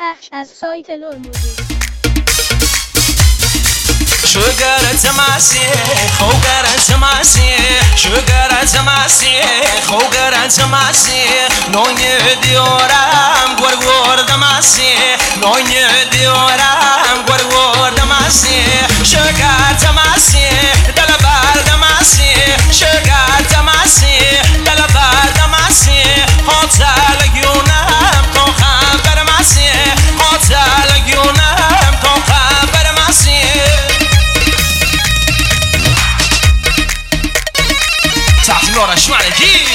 پخش از سایت لور موزیک. شجرة ماسي خوجرة ماسي شجرة ماسي خوجرة ماسي نوني ديورام غور دماسي نوني ديورام غور دماسي شجرة ماسي دلبار دماسي شجرة ماسي دلبار دماسي هوتال يونام تو خبر ماسي هوتال يونام تو خبر ماسي Lora, شمال الجيل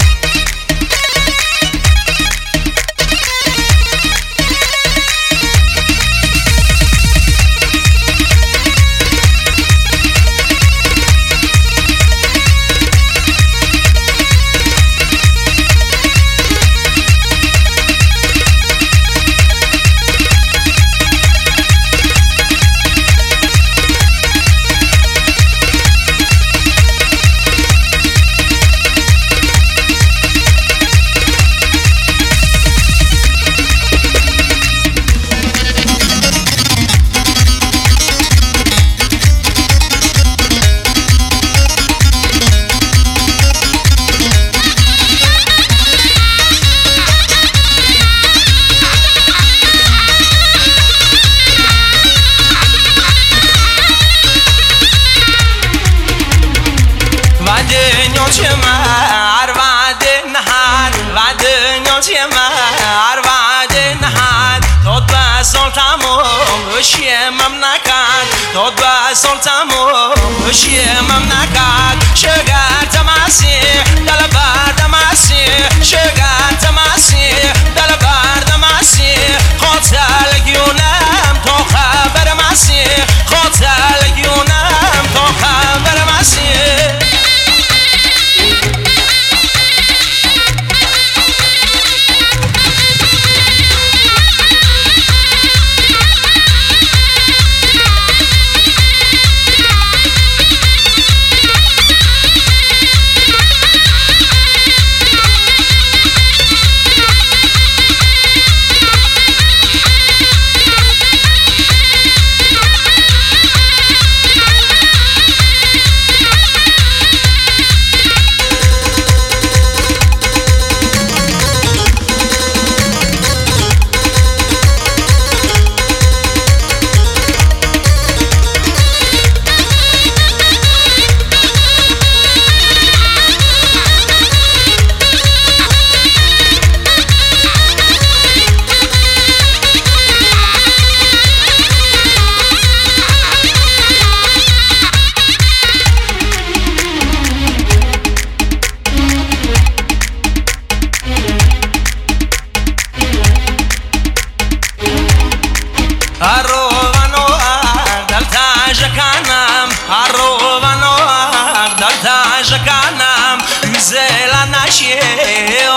شجاع تماسي دلبار دماسي شجاع تماسي دلبار دماسي خوتال يونام تو خبر ماسي خوتال يونام تو خبر ماسي Zela na się